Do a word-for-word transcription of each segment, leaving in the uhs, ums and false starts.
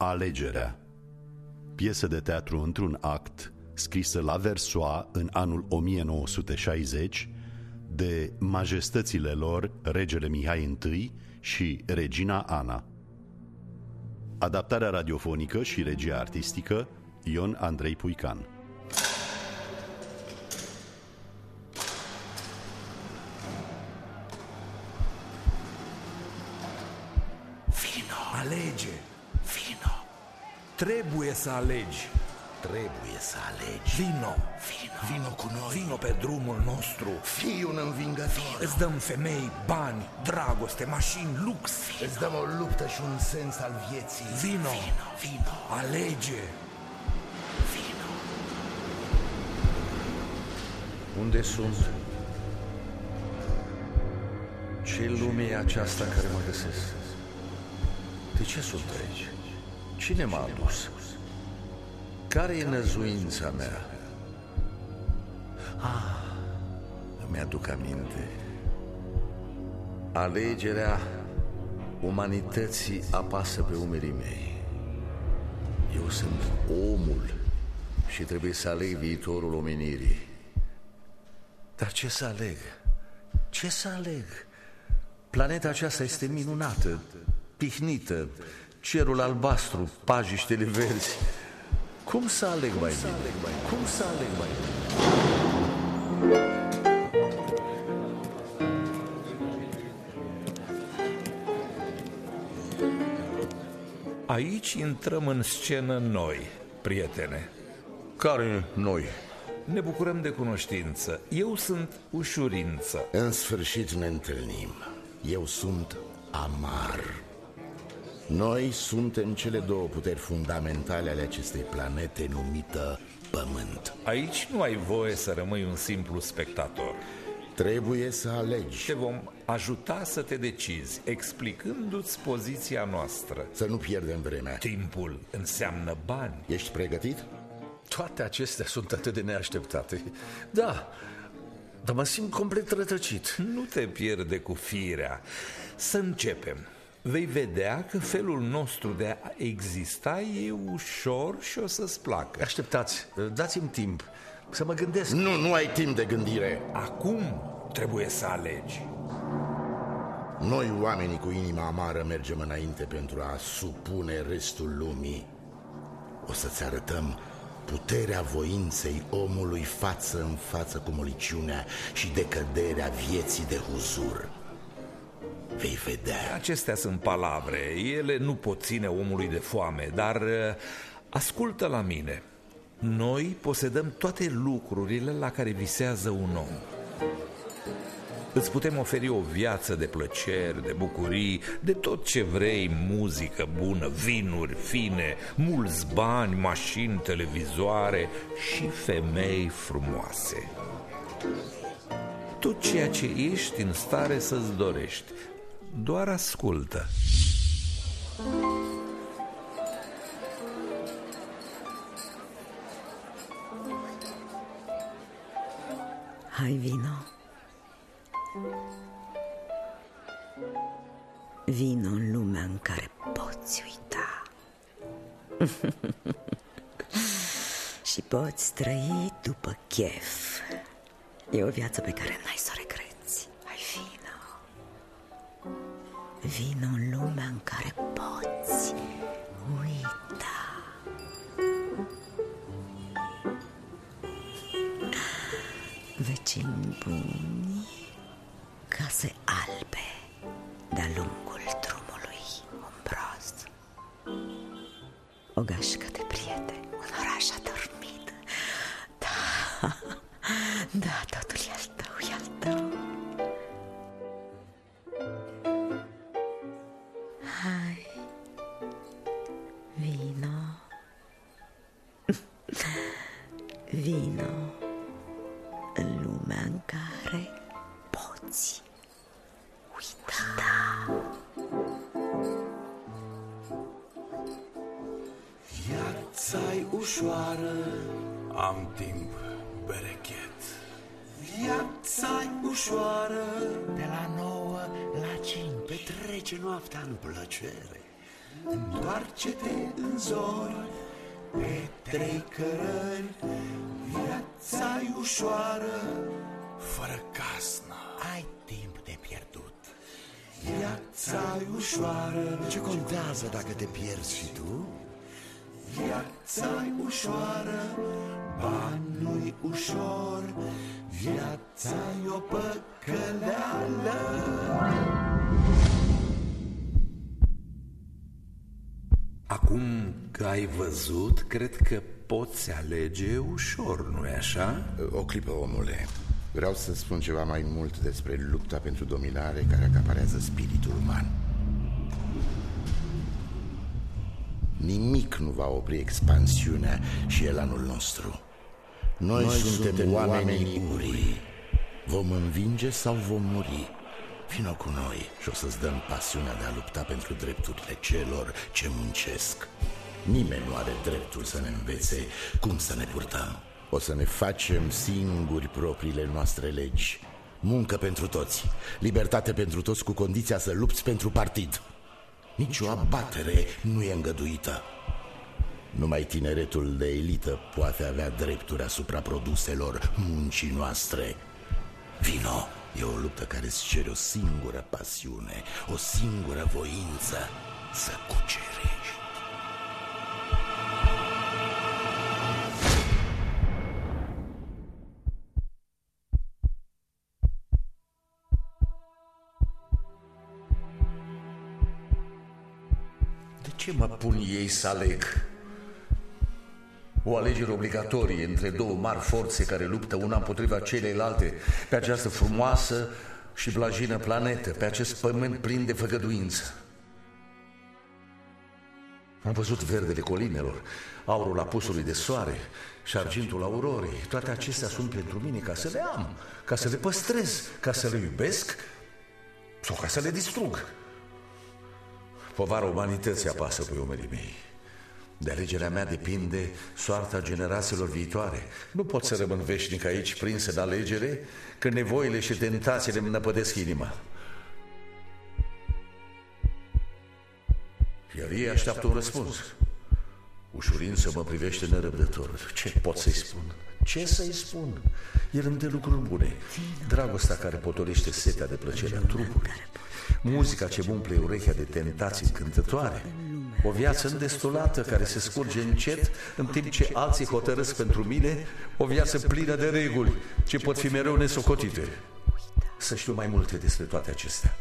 Alegerea, piesă de teatru într-un act, scrisă la Versoix în anul o mie nouă sute șaizeci de majestățile lor regele Mihai I și regina Ana. Adaptarea radiofonică și regia artistică Ion Andrei Puican. Vino! Alege! Vino! Trebuie să alegi! Trebuie să alegi. Vino! Vino! Vino cu noi! Vino pe drumul nostru! Fii un învingător! Îți dăm femei, bani, dragoste, mașini, lux! Vino. Îți dăm o luptă și un sens al vieții! Vino! Vino! Vino! Alege! Vino! Unde sunt? Ce lume e aceasta care mă găsesc? De ce sunt aici? Cine m-a adus? Care e năzuința mea? Ah, îmi aduc aminte. Alegerea umanității apasă pe umerii mei. Eu sunt omul și trebuie să aleg viitorul omenirii. Dar ce să aleg? Ce să aleg? Planeta aceasta este minunată, pihnită, cerul albastru, pajiștele verzi. Cum să aleg mai bine? Cum să aleg mai bine? Aici intrăm în scenă noi, prietene. Care noi? Ne bucurăm de cunoștință. Eu sunt Ușurință. În sfârșit ne întâlnim. Eu sunt Amar. Noi suntem cele două puteri fundamentale ale acestei planete numită Pământ. Aici nu ai voie să rămâi un simplu spectator. Trebuie să alegi. Te vom ajuta să te decizi, explicându-ți poziția noastră. Să nu pierdem vremea. Timpul înseamnă bani. Ești pregătit? Toate acestea sunt atât de neașteptate. Da, dar mă simt complet rătăcit. Nu te pierde cu firea. Să începem. Vei vedea că felul nostru de a exista e ușor și o să-ți placă. Așteptați, dați-mi timp să mă gândesc. Nu, nu ai timp de gândire. Acum trebuie să alegi. Noi, oamenii cu inima amară, mergem înainte pentru a supune restul lumii. O să-ți arătăm puterea voinței omului față în față cu moliciunea și decăderea vieții de huzur. Vei vedea. Acestea sunt palavre, ele nu pot ține omului de foame, dar ascultă la mine. Noi posedăm toate lucrurile la care visează un om. Îți putem oferi o viață de plăceri, de bucurii, de tot ce vrei, muzică bună, vinuri fine, mulți bani, mașini, televizoare și femei frumoase. Tot ceea ce ești în stare să-ți dorești. Doar ascultă. Hai, vino. Vino în lumea în care poți uita și poți trăi după chef. E o viață pe care n-ai să o regreți. Hai, vino. Vino în lumea în care poți uita. Vecini buni, case albe de-a lungul drumului umbros, o gașcă de prieteni, un oraș adormit. Da, da, totul e al tău, e al tău. Hai, vino. Vino în lumea în care poți uita. Viața-i ușoară, am timp berechet. Viața-i ușoară, de la nouă la cinci, petrece noaptea în plăcere. întoarce-te în zori, pe trei cărări, viața-i ușoară, fără casnă, ai timp de pierdut. Viața-i ușoară. Ce contează dacă te pierzi și tu? Viața-i ușoară, bani nu-i ușor, viața-i o păcăleală. Acum că ai văzut, cred că poți alege ușor, nu-i așa? O clipă, omule. Vreau să spun ceva mai mult despre lupta pentru dominare care acaparează spiritul uman. Nimic nu va opri expansiunea și elanul nostru. Noi, Noi suntem, suntem oamenii urii. Vom învinge sau vom muri? Vino cu noi și o să-ți dăm pasiunea de a lupta pentru drepturile celor ce muncesc. Nimeni nu are dreptul să ne învețe cum să ne purtăm. O să ne facem singuri propriile noastre legi. Muncă pentru toți, libertate pentru toți, cu condiția să lupți pentru partid. Nici o abatere nu e îngăduită. Numai tineretul de elită poate avea drepturi asupra produselor muncii noastre. Vino, e o luptă care îți cere o singură pasiune, o singură voință: să cucerești. Ce mă pun ei să aleg? O alegere obligatorie între două mari forțe care luptă una împotriva celelalte pe această frumoasă și blajină planetă, pe acest pământ plin de făgăduință. Am văzut verdele colinelor, aurul apusului de soare și argintul aurorei. Toate acestea sunt pentru mine ca să le am, ca să le păstrez, ca să le iubesc sau ca să le distrug. Povara umanității apasă pe umerii mei. De alegerea mea depinde soarta generațiilor viitoare. Nu pot să rămân veșnic aici, prins în alegere, când nevoile și tentațiile îmi năpădesc inima. Iar ei așteaptă un răspuns. Ușurință mă privește nerăbdător. Ce pot să-i spun? Ce să-i spun? El îmi dă lucruri bune. Dragostea care potolește setea de plăcerea trupului, muzica ce umple urechea de tentații încântătoare, o viață îndestulată care se scurge încet în timp ce alții hotărăsc pentru mine o viață plină de reguli ce pot fi mereu nesocotite. Să știu mai multe despre toate acestea.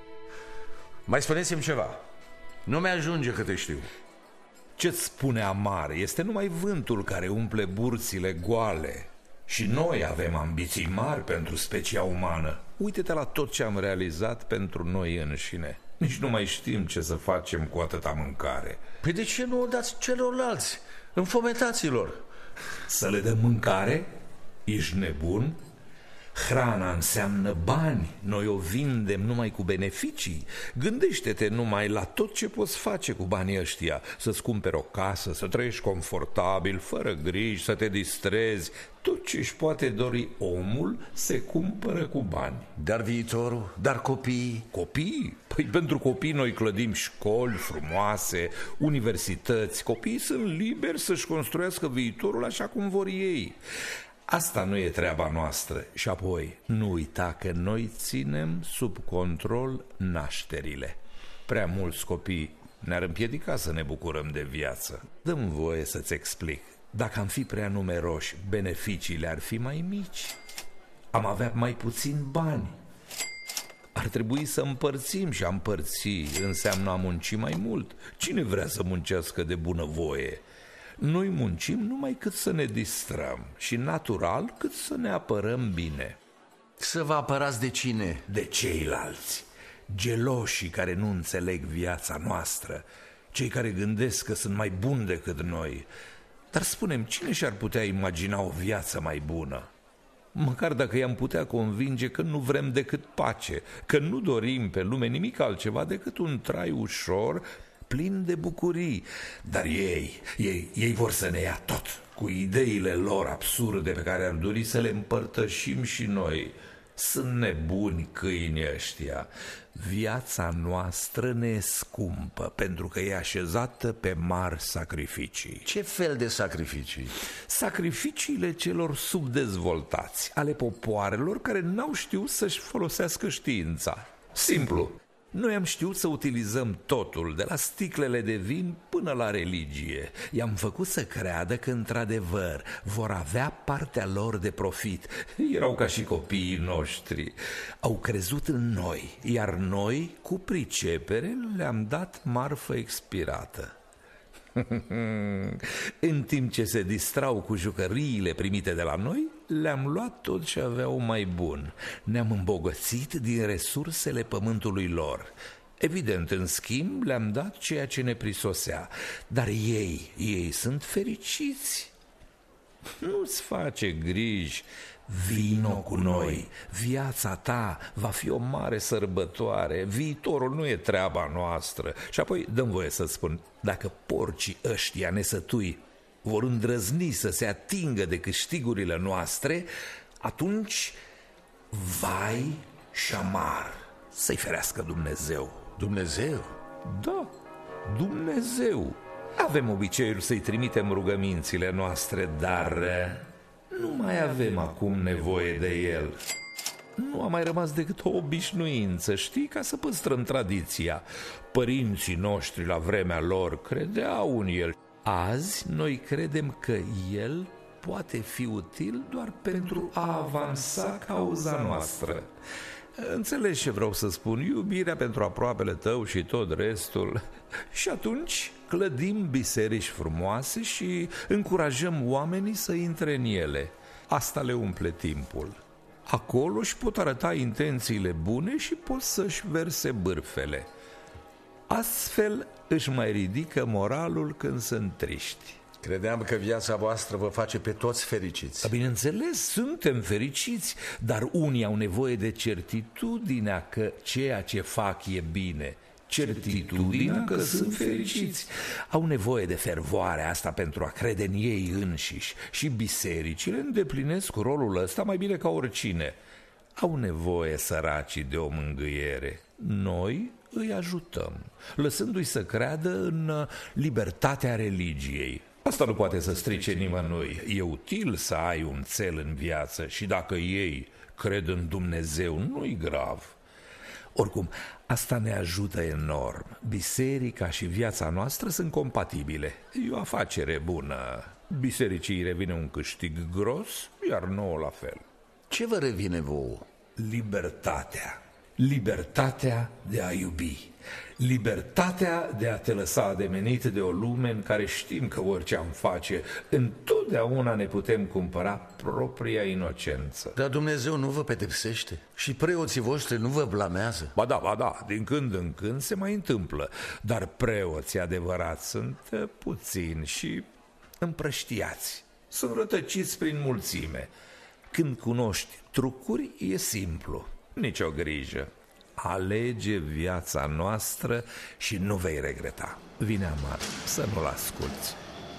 Mai spuneți-mi ceva. Nu mi-ajunge câte știu. Ce-ți spune Amar este numai vântul care umple burțile goale. Și noi avem ambiții mari pentru specia umană. Uite-te la tot ce am realizat pentru noi înșine. Nici nu mai știm ce să facem cu atâta mâncare. Păi de ce nu o dați celorlalți, înfometaților? Să le dăm mâncare? Ești nebun? Hrana înseamnă bani. Noi o vindem numai cu beneficii. Gândește-te numai la tot ce poți face cu banii ăștia. Să-ți cumperi o casă, să trăiești confortabil, fără griji, să te distrezi. Tot ce își poate dori omul se cumpără cu bani. Dar viitorul? Dar copiii? Copii? Păi pentru copii noi clădim școli frumoase, universități. Copiii sunt liberi să-și construiască viitorul așa cum vor ei. Asta nu e treaba noastră. Și apoi, nu uita că noi ținem sub control nașterile. Prea mulți copii ne-ar împiedica să ne bucurăm de viață. Dă-mi voie să-ți explic. Dacă am fi prea numeroși, beneficiile ar fi mai mici. Am avea mai puțin bani. Ar trebui să împărțim și a împărți înseamnă a munci mai mult. Cine vrea să muncească de bunăvoie? Noi muncim numai cât să ne distrăm și natural cât să ne apărăm bine. Să vă apărați de cine? De ceilalți, geloșii care nu înțeleg viața noastră, cei care gândesc că sunt mai buni decât noi. Dar spune-mi, cine și-ar putea imagina o viață mai bună? Măcar dacă i-am putea convinge că nu vrem decât pace, că nu dorim pe lume nimic altceva decât un trai ușor, plin de bucurii. Dar ei, ei, ei vor să ne ia tot, cu ideile lor absurde pe care ar dori să le împărtășim și noi. Sunt nebuni câini ăștia. Viața noastră ne e scumpă pentru că e așezată pe mari sacrificii. Ce fel de sacrificii? Sacrificiile celor subdezvoltați, ale popoarelor care n-au știut să-și folosească știința. Simplu. Noi am știut să utilizăm totul, de la sticlele de vin până la religie. I-am făcut să creadă că, într-adevăr, vor avea partea lor de profit. Erau ca și copiii noștri. Au crezut în noi, iar noi, cu pricepere, le-am dat marfă expirată. În timp ce se distrau cu jucăriile primite de la noi, le-am luat tot ce aveau mai bun. Ne-am îmbogățit din resursele pământului lor. Evident, în schimb, le-am dat ceea ce ne prisosea. Dar ei, ei sunt fericiți. Nu-ți face griji, vino cu noi. Viața ta va fi o mare sărbătoare. Viitorul nu e treaba noastră. Și apoi dăm voie să spun, dacă porcii ăștia nesătui vor îndrăzni să se atingă de câștigurile noastre, atunci vai și amar. Să-i ferească Dumnezeu. Dumnezeu? Da, Dumnezeu. Avem obiceiul să-i trimitem rugămințile noastre, dar nu mai avem acum nevoie de el. Nu a mai rămas decât o obișnuință, știi, ca să păstrăm tradiția. Părinții noștri la vremea lor credeau în el. Azi noi credem că el poate fi util doar pentru a avansa cauza noastră. Înțelegi ce vreau să spun? Iubirea pentru aproapele tău și tot restul. Și atunci clădim biserici frumoase și încurajăm oamenii să intre în ele. Asta le umple timpul. Acolo își pot arăta intențiile bune și pot să-și verse bârfele. Astfel își mai ridică moralul când sunt triști. Credeam că viața voastră vă face pe toți fericiți. Bineînțeles, suntem fericiți, dar unii au nevoie de certitudinea că ceea ce fac e bine. Certitudinea că sunt fericiți. Au nevoie de fervoarea asta pentru a crede în ei înșiși. Și bisericile îndeplinesc rolul ăsta mai bine ca oricine. Au nevoie săracii de o mângâiere. Noi îi ajutăm, lăsându-i să creadă în libertatea religiei. Asta nu poate să strice nimănui. E util să ai un cel în viață și dacă ei cred în Dumnezeu, nu-i grav. Oricum, asta ne ajută enorm. Biserica și viața noastră sunt compatibile. E o afacere bună. Bisericii revine un câștig gros, iar nouă la fel. Ce vă revine vouă? Libertatea. Libertatea de a iubi. Libertatea de a te lăsa ademenit de o lume în care știm că orice am face, întotdeauna ne putem cumpăra propria inocență. Dar Dumnezeu nu vă pedepsește? Și preoții voștri nu vă blamează? Ba da, ba da, din când în când se mai întâmplă. Dar preoții adevărați sunt puțini și împrăștiați. Sunt rătăciți prin mulțime. Când cunoști trucuri, e simplu. Nici o grijă. Alege viața noastră și nu vei regreta. Vine amar, să nu-l asculți.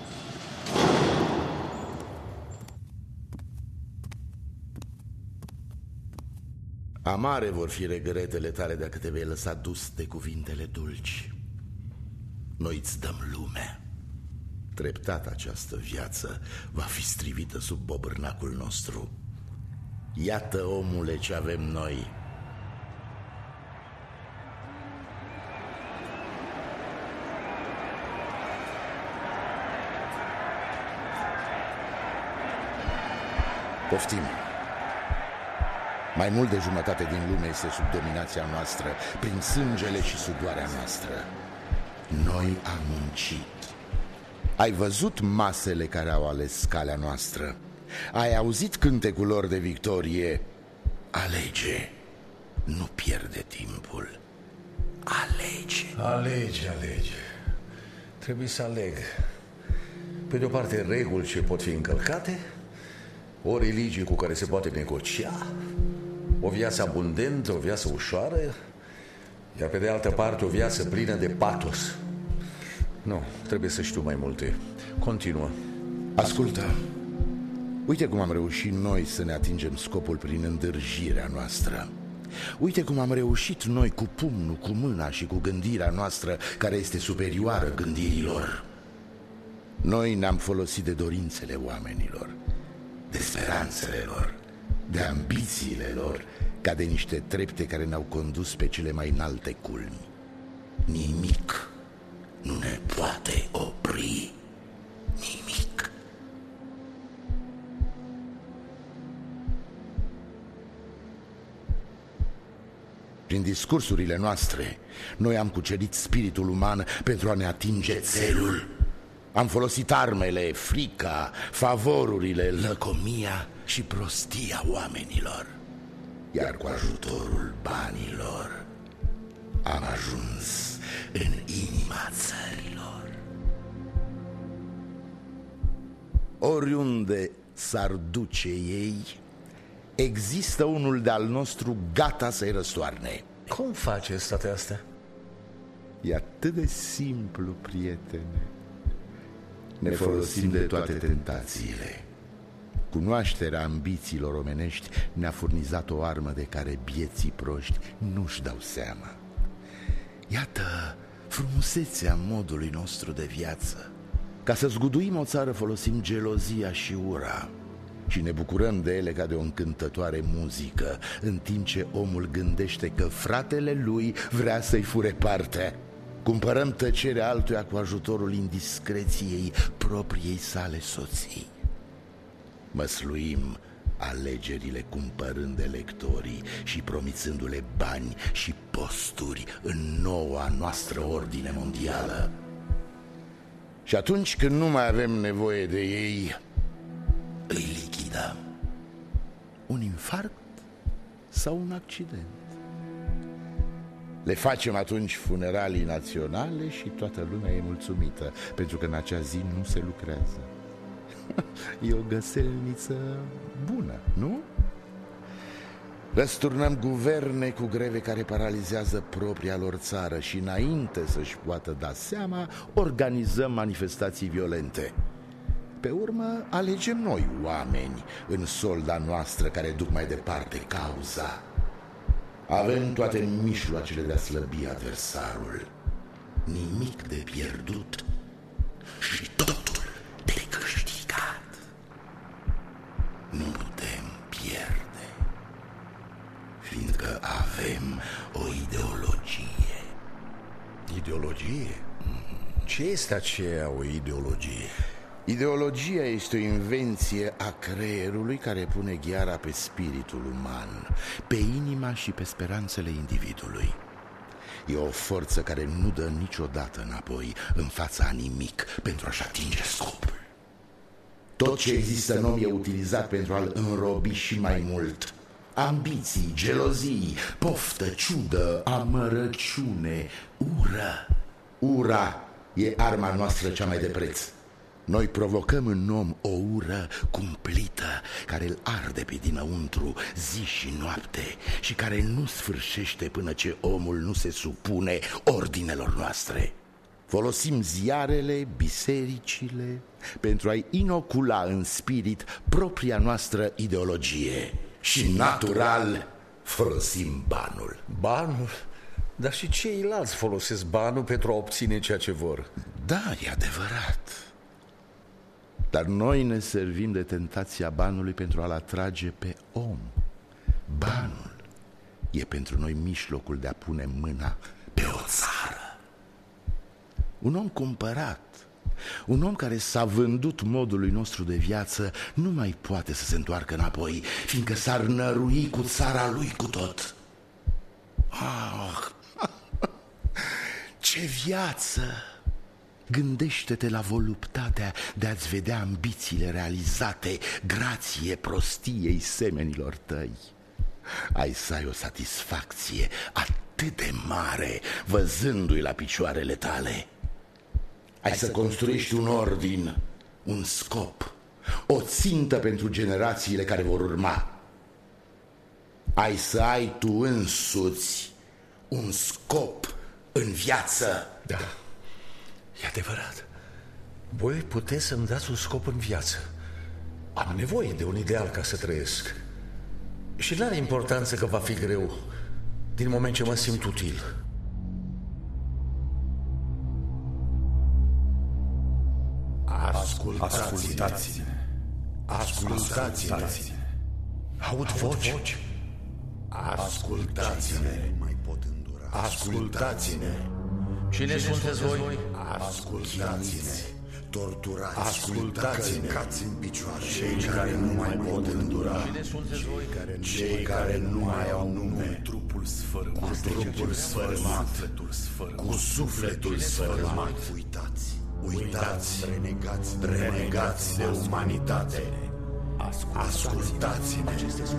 Amare vor fi regretele tale dacă te vei lăsa dus de cuvintele dulci. Noi îți dăm lume. Treptat această viață va fi strivită sub bobârnacul nostru. Iată, omule, ce avem noi. Poftim. Mai mult de jumătate din lume este sub dominația noastră, prin sângele și sudoarea noastră. Noi am muncit. Ai văzut masele care au ales calea noastră. Ai auzit cântecul lor de victorie. Alege, nu pierde timpul. Alege. Alege, alege. Trebuie să aleg. Pe de o parte, reguli ce pot fi încălcate, o religie cu care se poate negocia, o viață abundentă, o viață ușoară, iar pe de altă parte o viață plină de patos. Nu, trebuie să știu mai multe. Continuă. Ascultă. Uite cum am reușit noi să ne atingem scopul prin îndârjirea noastră. Uite cum am reușit noi cu pumnul, cu mâna și cu gândirea noastră, care este superioară gândirilor. Noi ne-am folosit de dorințele oamenilor, de speranțele lor, de ambițiile lor, ca de niște trepte care ne-au condus pe cele mai înalte culmi. Nimic nu ne poate opri. Nimic. Prin discursurile noastre, noi am cucerit spiritul uman pentru a ne atinge țelul. Am folosit armele, frica, favorurile, lăcomia și prostia oamenilor. Iar cu ajutorul banilor am ajuns în inima țărilor. Oriunde s-ar duce ei, există unul de-al nostru gata să-i răstoarne. Cum faceți toate astea? E atât de simplu, prietene. Ne folosim de toate tentațiile. Cunoașterea ambițiilor omenești ne-a furnizat o armă de care bieții proști nu-și dau seama. Iată frumusețea modului nostru de viață. Ca să zguduim o țară folosim gelozia și ura și ne bucurăm de ele ca de o încântătoare muzică, în timp ce omul gândește că fratele lui vrea să-i fure partea. Cumpărăm tăcerea altuia cu ajutorul indiscreției propriei sale soții. Măsluim alegerile cumpărând electorii și promițându-le bani și posturi în noua noastră ordine mondială. Și atunci când nu mai avem nevoie de ei, îi lichidăm. Un infarct sau un accident. Le facem atunci funeralii naționale și toată lumea e mulțumită, pentru că în acea zi nu se lucrează. E o găselniță bună, nu? Răsturnăm guverne cu greve care paralizează propria lor țară și înainte să-și poată da seama, organizăm manifestații violente. Pe urmă, alegem noi oameni în solda noastră care duc mai departe cauza. Avem toate mijloacele de a slăbi adversarul. Nimic de pierdut și totul de câștigat. Nu putem pierde, fiindcă avem o ideologie. Ideologie? Ce este aceea o ideologie? Ideologia este o invenție a creierului care pune gheara pe spiritul uman, pe inima și pe speranțele individului. E o forță care nu dă niciodată înapoi în fața a nimic pentru a-și atinge scopul. Tot ce există în om e utilizat pentru a-l înrobi și mai mult. Ambiții, gelozii, poftă, ciudă, amărăciune, ură. Ura e arma noastră cea mai de preț. Noi provocăm în om o ură cumplită, care îl arde pe dinăuntru zi și noapte și care nu sfârșește până ce omul nu se supune ordinelor noastre. Folosim ziarele, bisericile pentru a-i inocula în spirit propria noastră ideologie. Și natural folosim banul. Banul? Dar și ceilalți folosesc banul pentru a obține ceea ce vor. Da, e adevărat. Dar noi ne servim de tentația banului pentru a-l atrage pe om. Banul e pentru noi mijlocul de a pune mâna pe o țară. Un om cumpărat, un om care s-a vândut modului nostru de viață, nu mai poate să se întoarcă înapoi, fiindcă s-ar nărui cu țara lui cu tot. Ah, ce viață! Gândește-te la voluptatea de a-ți vedea ambițiile realizate grație prostiei semenilor tăi. Ai să ai o satisfacție atât de mare văzându-i la picioarele tale. Ai să construiești un ordin, un scop, o țintă pentru generațiile care vor urma. Ai să ai tu însuți un scop în viață. Da, e adevărat. Voi puteți să-mi dați un scop în viață. Am nevoie de un ideal ca să trăiesc. Și n-are importanță că va fi greu, din moment ce mă simt util. Ascultați-ne. Ascultați-ne. Aud voci. Ascultați-ne. Ascultați-ne. Cine sunteți voi? Ascultați-ne. Torturați. Ascultați-ne. Cați în picioare. Cei care nu mai pot îndura. Cine sunteți voi? Cei care nu mai au nume. Trupul sfărâmat, Cu trupul sfărâmat. Cu sufletul sfărâmat. Uitați. Uitați, renegați, renegați de umanitate. Ascultați-ne.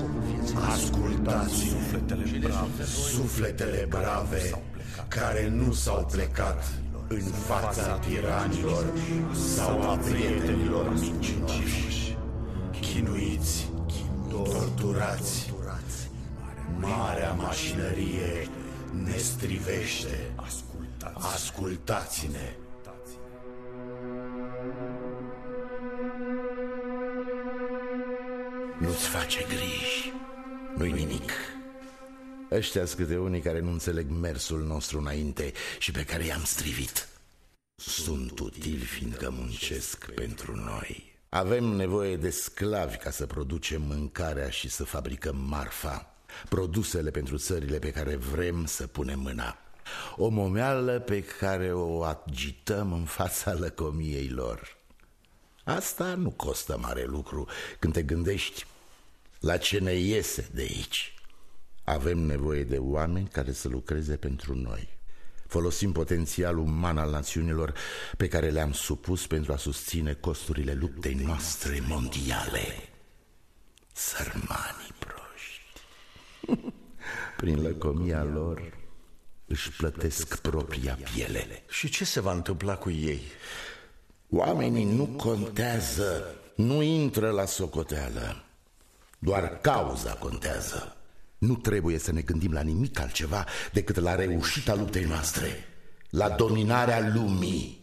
Ascultați-ne. Sufletele brave care nu s-au plecat în fața tiranilor sau a prietenilor mincinoși. Chinuiți, torturați. Marea mașinărie ne strivește. Ascultați-ne. Nu-ți face griji. Nu-i nimic. Ăștia-s câte unii care nu înțeleg mersul nostru înainte și pe care i-am strivit. Sunt utili fiindcă muncesc pentru noi. Avem nevoie de sclavi ca să producem mâncarea și să fabricăm marfa, produsele pentru țările pe care vrem să punem mâna. O momeală pe care o agităm în fața lăcomiei lor. Asta nu costă mare lucru când te gândești la ce ne iese de aici. Avem nevoie de oameni care să lucreze pentru noi. Folosim potențialul uman al națiunilor pe care le-am supus pentru a susține costurile luptei noastre mondiale. Sărmanii proști. Prin lăcomia lor își plătesc propria piele. Și ce se va întâmpla cu ei? Oamenii nu contează, nu intră la socoteală. Doar cauza contează. Nu trebuie să ne gândim la nimic altceva decât la reușita luptei noastre, la dominarea lumii.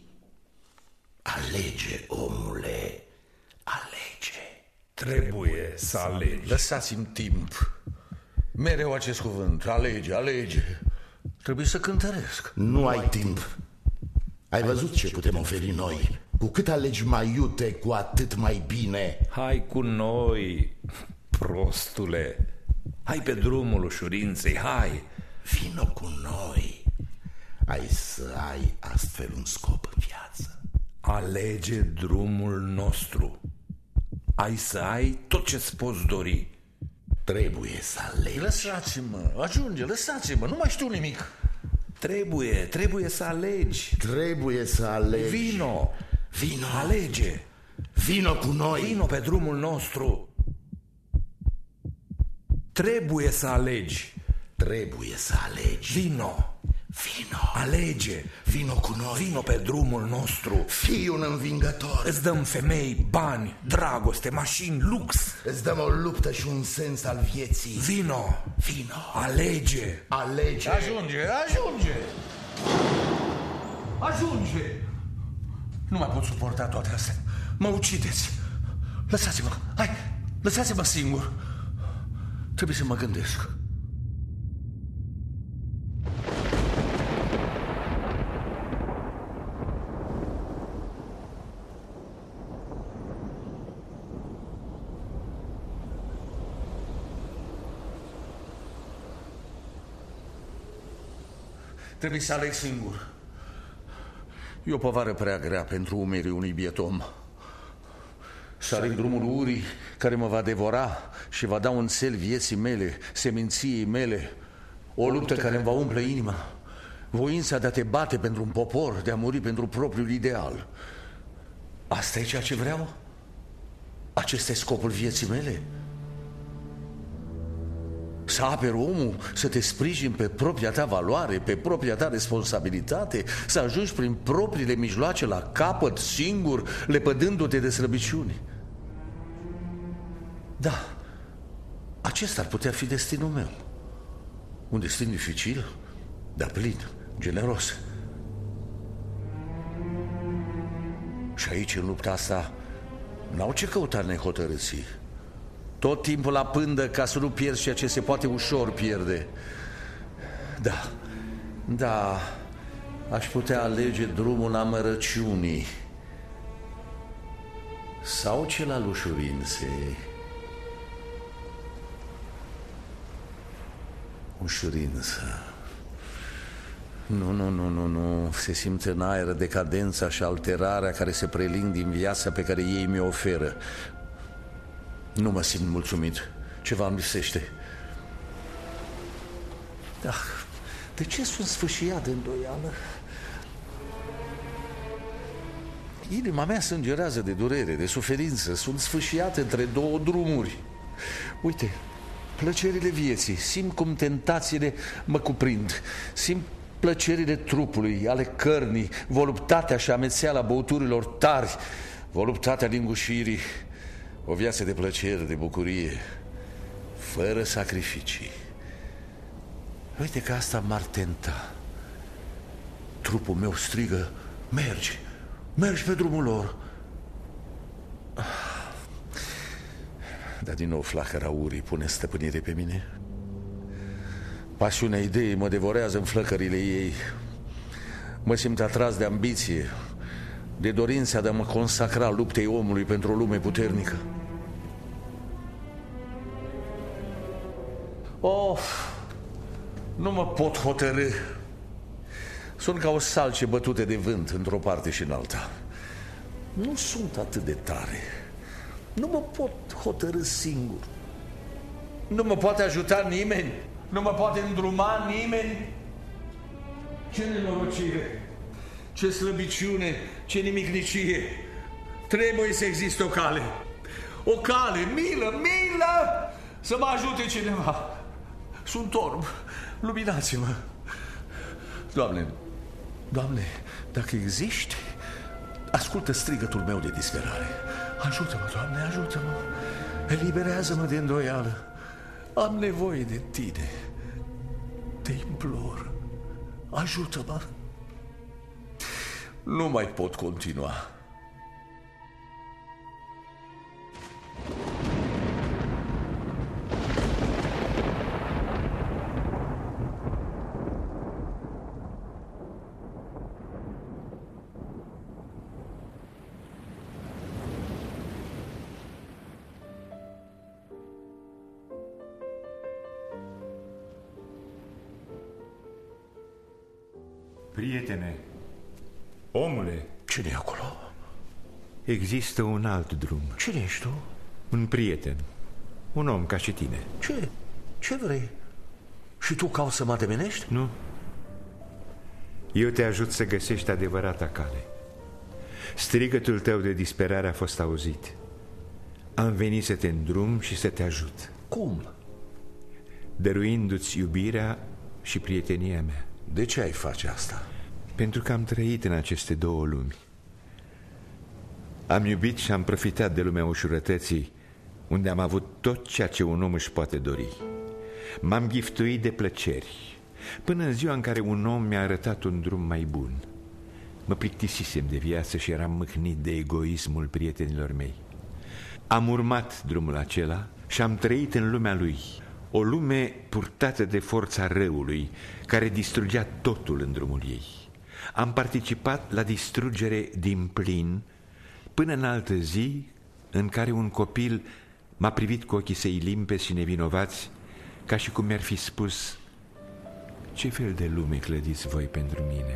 Alege, omule, alege. Trebuie să alegi. Lăsați-mi timp. Mereu acest cuvânt, alege, alege. Trebuie să cântăresc. Nu ai timp. Ai văzut ce putem oferi noi? Cu cât alegi mai iute, cu atât mai bine. Hai cu noi, prostule. Hai pe drumul ușurinței, hai. Vino cu noi. Ai să ai astfel un scop în viață. Alege drumul nostru. Ai să ai tot ce-ți poți dori. Trebuie să alegi. Lăsați-mă, ajunge, lăsați-mă, nu mai știu nimic. Trebuie, trebuie să alegi. Trebuie să alegi. Vino, Vino. alege. Vino cu noi. Vino pe drumul nostru. Trebuie să alegi. Trebuie să alegi. Vino, Vino. alege. Vino cu noi. Vino pe drumul nostru. Fii un învingător. Îți dăm femei, bani, dragoste, mașini, lux. Îți dăm o luptă și un sens al vieții. Vino, Vino. alege. Alege. Ajunge, ajunge. Ajunge. Nu mai pot suporta toate astea. Mă ucideți. Lăsați-mă, hai, lăsați-mă singur. Trebuie să mă gândesc. Trebuie să aleg singur. E o povară prea grea pentru umerii unui biet om. Să aleg drumul urii care mă va devora și va da un cel vieții mele, seminției mele. O luptă care îmi va umple inima. Voința de a te bate pentru un popor, de a muri pentru propriul ideal. Asta e ceea ce vreau? Acesta e scopul vieții mele? Să aperi omul, să te sprijini pe propria ta valoare, pe propria ta responsabilitate, să ajungi prin propriile mijloace la capăt singur, lepădându-te de slăbiciuni. Da, acesta ar putea fi destinul meu. Un destin dificil, dar plin, generos. Și aici, în lupta asta, N-au ce căuta nehotărâții. Tot timpul la pândă ca să nu pierzi ceea ce se poate ușor pierde. Da, da, aș putea alege drumul amărăciunii sau cel al ușurinței. Ușurință. Nu, nu, nu, nu, nu. Se simte în aer decadența și alterarea care se prelind din viața pe care ei mi-o oferă. Nu mă simt mulțumit. Ceva îmi lipsește. Da, de ce sunt sfâșiat de îndoială? Inima mea sângerează de durere, de suferință. Sunt sfâșiat între două drumuri. Uite, plăcerile vieții. Simt cum tentațiile mă cuprind. Simt plăcerile trupului, ale cărnii, voluptatea și amețeala băuturilor tari, voluptatea lingușirii, o viață de plăcere, de bucurie, fără sacrificii. Uite că asta m-ar tenta. Trupul meu strigă, mergi, mergi pe drumul lor. Dar din nou flacăra urii pune stăpânire pe mine. Pasiunea ideii mă devorează în flăcările ei. Mă simt atras de ambiție, de dorința de a mă consacra luptei omului pentru o lume puternică. Of, nu mă pot hotărî. Sunt ca o salce bătute de vânt într-o parte și în alta. Nu sunt atât de tare. Nu mă pot hotărî singur. Nu mă poate ajuta nimeni. Nu mă poate îndruma nimeni. Ce nenorocire, ce slăbiciune, ce nimicnicie. Trebuie să existe o cale. O cale, milă, milă, să mă ajute cineva. Sunt orb, luminați-mă. Doamne, Doamne, dacă existi, ascultă strigătul meu de disperare. Ajută-mă, Doamne, ajută-mă. Eliberează-mă de îndoială. Am nevoie de Tine. Te implor. Ajută-mă. Nu mai pot continua. Prietene, omule, Cine-i acolo? există un alt drum. Cine ești tu? Un prieten, un om ca și tine. Ce? Ce vrei? Și tu cauți să mă ademenești? Nu. Eu te ajut să găsești adevărata cale. Strigătul tău de disperare a fost auzit. Am venit să te îndrum și să te ajut. Cum? Dăruindu-ți iubirea și prietenia mea. De ce ai face asta? Pentru că am trăit în aceste două lumi. Am iubit și am profitat de lumea ușurătății, unde am avut tot ceea ce un om își poate dori. M-am giftuit de plăceri, până în ziua în care un om mi-a arătat un drum mai bun. Mă plictisisem de viață și eram mâhnit de egoismul prietenilor mei. Am urmat drumul acela și am trăit în lumea lui, o lume purtată de forța răului, care distrugea totul în drumul ei. Am participat la distrugere din plin, până în altă zi în care un copil m-a privit cu ochii săi limpezi și nevinovați, ca și cum mi-ar fi spus: ce fel de lume clădiți voi pentru mine?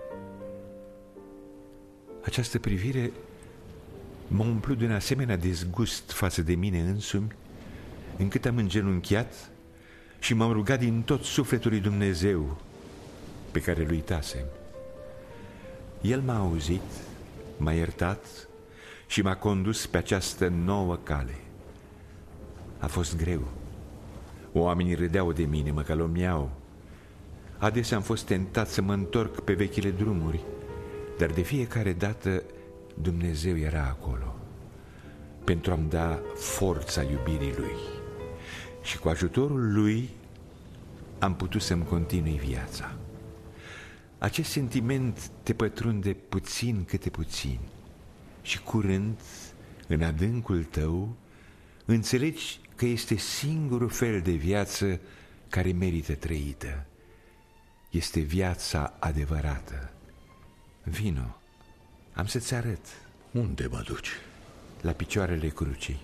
Această privire m-a umplut de un asemenea dezgust față de mine însumi, încât am îngenunchiat și m-am rugat din tot sufletul lui Dumnezeu, pe care îl uitasem. El m-a auzit, m-a iertat și m-a condus pe această nouă cale. A fost greu. Oamenii râdeau de mine, mă calomniau. Adesea am fost tentat să mă întorc pe vechile drumuri, dar de fiecare dată Dumnezeu era acolo pentru a-mi da forța iubirii Lui. Și cu ajutorul Lui am putut să-mi continui viața. Acest sentiment te pătrunde puțin câte puțin și curând în adâncul tău, înțelegi că este singurul fel de viață care merită trăită. Este viața adevărată. Vino, am să-ți arăt. Unde mă duci? La picioarele crucii.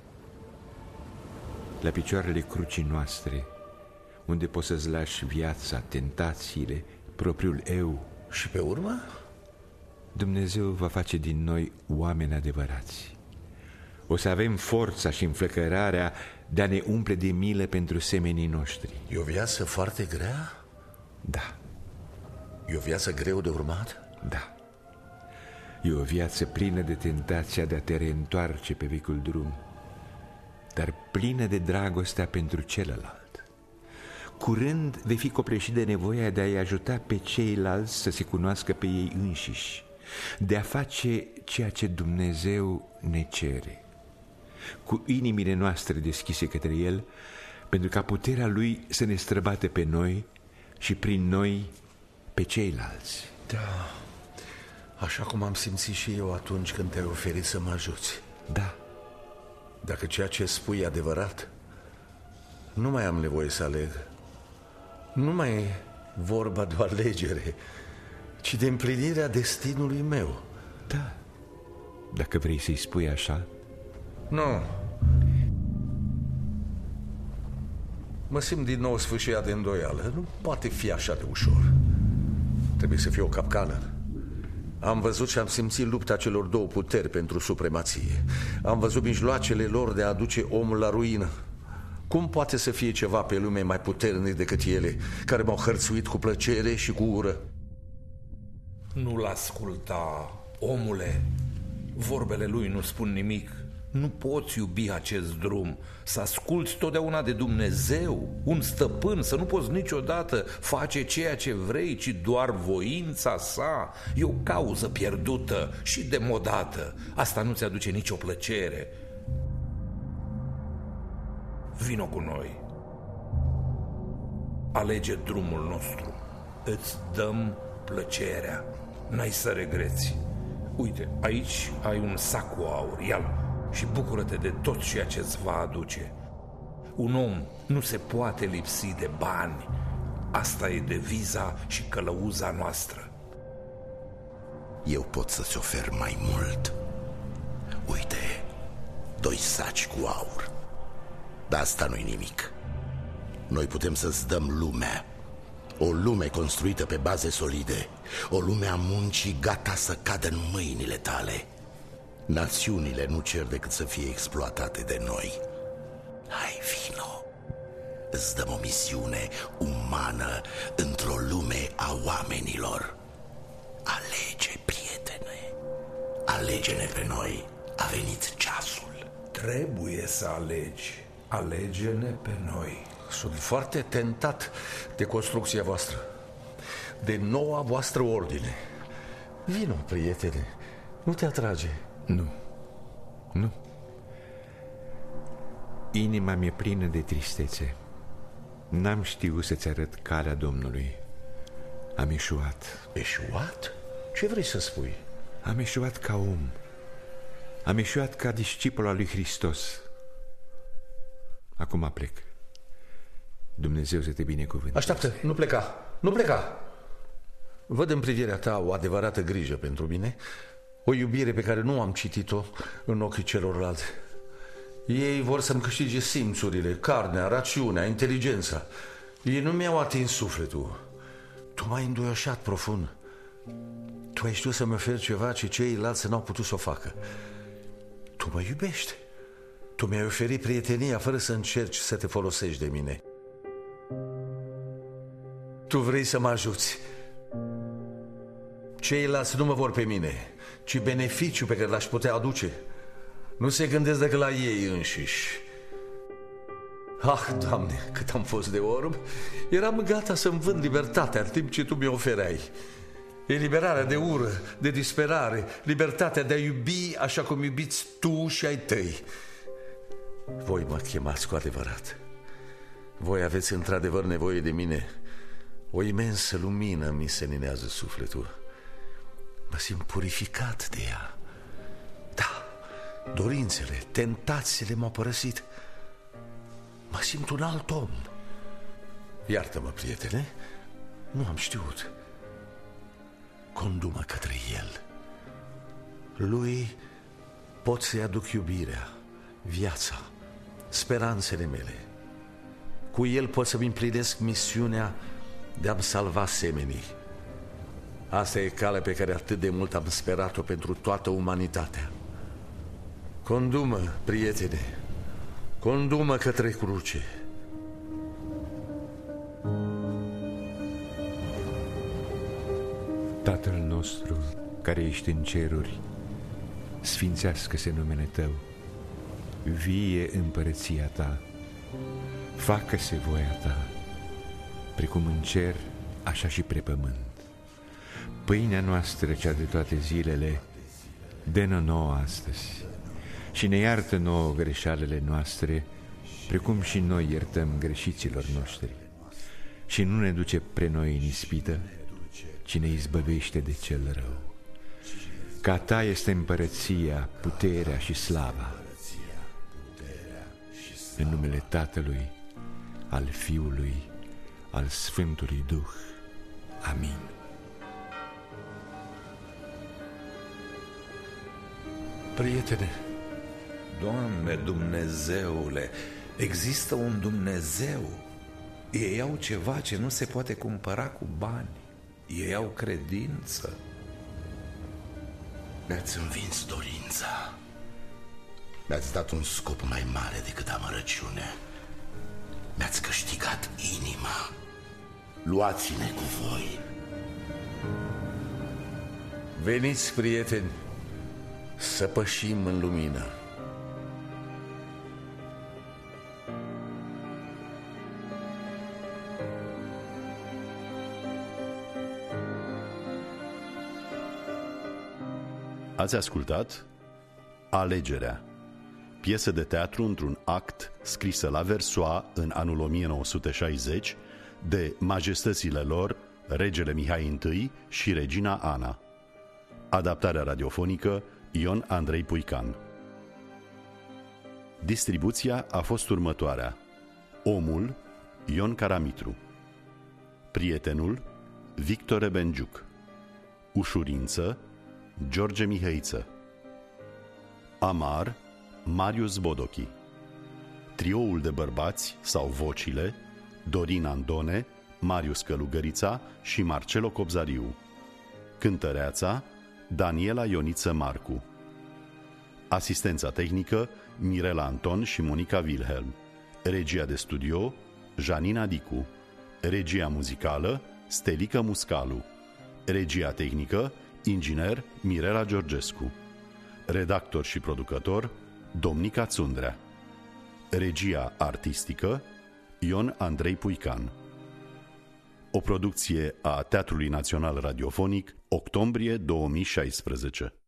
La picioarele crucii noastre, unde poți să-ți lași viața, tentațiile, propriul eu. Și pe urmă? Dumnezeu va face din noi oameni adevărați. O să avem forța și înflăcărarea de a ne umple de milă pentru semenii noștri. E o viață foarte grea? Da. E o viață greu de urmat? Da. E o viață plină de tentația de a te reîntoarce pe vechul drum, dar plină de dragostea pentru celălalt. Curând vei fi copleșit de nevoia de a-i ajuta pe ceilalți să se cunoască pe ei înșiși, de a face ceea ce Dumnezeu ne cere, cu inimile noastre deschise către El, pentru ca puterea Lui să ne străbate pe noi și prin noi pe ceilalți. Da, așa cum am simțit și eu atunci când te-ai oferit să mă ajuți. Da. Dacă ceea ce spui e adevărat, nu mai am nevoie să aleg. Nu mai e vorba de o alegere, ci de împlinirea destinului meu. Da, dacă vrei să-i spui așa. Nu. Mă simt din nou sfâșiat de îndoială. Nu poate fi așa de ușor. Trebuie să fie o capcană. Am văzut și am simțit lupta celor două puteri pentru supremație. Am văzut mijloacele lor de a aduce omul la ruină. Cum poate să fie ceva pe lume mai puternic decât ele, care m-au hărțuit cu plăcere și cu ură? Nu-l asculta, omule. Vorbele lui nu spun nimic. Nu poți iubi acest drum, să asculți totdeauna de Dumnezeu, un stăpân, să nu poți niciodată face ceea ce vrei, ci doar voința sa. E o cauză pierdută și demodată. Asta nu-ți aduce nicio plăcere. Vino cu noi. Alege drumul nostru. Îți dăm plăcerea. N-ai să regreți. Uite, aici ai un sac cu aur. Ia-l și bucură-te de tot ceea ce îți va aduce. Un om nu se poate lipsi de bani. Asta e deviza și călăuza noastră. Eu pot să-ți ofer mai mult. Uite, doi saci cu aur. Dar asta nu-i nimic. Noi putem să-ți dăm lumea. O lume construită pe baze solide. O lume a muncii gata să cadă în mâinile tale. Națiunile nu cer decât să fie exploatate de noi. Hai, vino. Îți dăm o misiune umană într-o lume a oamenilor. Alege, prietene. Alege-ne pe noi. A venit ceasul. Trebuie să alegi. Alege-ne pe noi. Sunt foarte tentat de construcția voastră, de noua voastră ordine. Vino, prietene, nu te atrage. Nu, nu. Inima mi-e plină de tristețe. N-am știut să-ți arăt calea Domnului. Am eșuat. Eșuat? Ce vrei să spui? Am eșuat ca om. Am eșuat ca discipol al lui Hristos. Acum plec. Dumnezeu să te binecuvânteze. Așteaptă, nu pleca, nu pleca. Văd în privirea ta o adevărată grijă pentru mine, o iubire pe care nu am citit-o în ochii celorlalți. Ei vor să-mi câștige simțurile, carnea, rațiunea, inteligența. Ei nu mi-au atins sufletul. Tu m-ai înduioșat profund. Tu ai știut să-mi oferi ceva ce ceilalți n-au putut să o facă. Tu mă iubești. Tu mi-ai oferit prietenia fără să încerci să te folosești de mine. Tu vrei să mă ajuți. Ceilalți nu mă vor pe mine, ci beneficiul pe care l-aș putea aduce. Nu se gândesc decât la ei înșiși. Ah, Doamne, cât am fost de orb. Eram gata să-mi vând libertatea în timp ce Tu mi-o ofereai. Eliberarea de ură, de disperare, libertatea de a iubi așa cum iubiți Tu și ai Tăi. Voi mă chemați cu adevărat. Voi aveți într-adevăr nevoie de mine. O imensă lumină mi seninează sufletul. Mă simt purificat de ea. Da, Dorințele, tentațiile m-au părăsit. Mă simt un alt om. Iartă-mă, prietene, nu am știut. Condu-mă către el. Lui pot să-i aduc iubirea, viața, speranțele mele. Cu el pot să-mi împlinesc misiunea de a-mi salva semenii. Asta e calea pe care atât de mult am sperat-o pentru toată umanitatea. Condu-mă, prietene, condu-mă către cruce. Tatăl nostru, care ești în ceruri, sfințească-se numele Tău, vie împărăția Ta, facă-se voia Ta, precum în cer, așa și pe pământ. Pâinea noastră, cea de toate zilele, dă-ne nouă astăzi și ne iartă nouă greșalele noastre, precum și noi iertăm greșiților noștri. Și nu ne duce pre noi în ispită, ci ne izbăvește de cel rău. Ca Ta este împărăția, puterea și slava. În numele Tatălui, al Fiului, al Sfântului Duh. Amin. Prietene, Doamne Dumnezeule, există un Dumnezeu. Ei au ceva ce nu se poate cumpăra cu bani. Ei au credință. Mi-ați învins dorința. Mi-ați dat un scop mai mare decât amărăciunea. Mi-ați câștigat inima. Luați-ne cu voi. veniți, prieteni, să pășim în lumină. Ați ascultat Alegerea, piesă de teatru într-un act scrisă la Versoa în anul o mie nouă sute șaizeci de majestățile lor regele Mihai I și regina Ana. Adaptarea radiofonică Ion Andrei Puican. Distribuția a fost următoarea: Omul, Ion Caramitru; Prietenul, Victor Benjuc; Ușurință, George Mihăiță; Amar, Marius Bodochi; Trioul de bărbați sau vocile, Dorin Andone, Marius Călugărița și Marcelo Cobzariu; Cântăreața, Daniela Ioniță Marcu; Asistența tehnică, Mirela Anton și Monica Wilhelm; Regia de studio, Janina Dicu; Regia muzicală, Stelica Muscalu; Regia tehnică, inginer Mirela Georgescu; redactor și producător, Domnica Țundrea; regia artistică, Ion Andrei Puican. O producție a Teatrului Național Radiofonic, octombrie două mii șaisprezece.